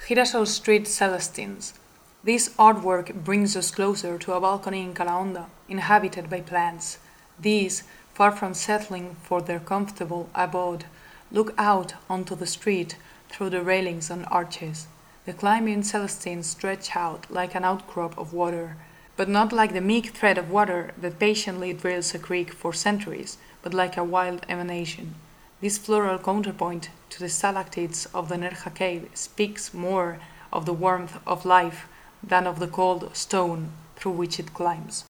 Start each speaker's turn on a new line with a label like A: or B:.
A: Girasol Street Celestines. This artwork brings us closer to a balcony in Calahonda, inhabited by plants. These, far from settling for their comfortable abode, look out onto the street through the railings and arches. The climbing Celestines stretch out like an outcrop of water, but not like the meek thread of water that patiently drills a creek for centuries, but like a wild emanation. This floral counterpoint to the stalactites of the Nerja cave speaks more of the warmth of life than of the cold stone through which it climbs.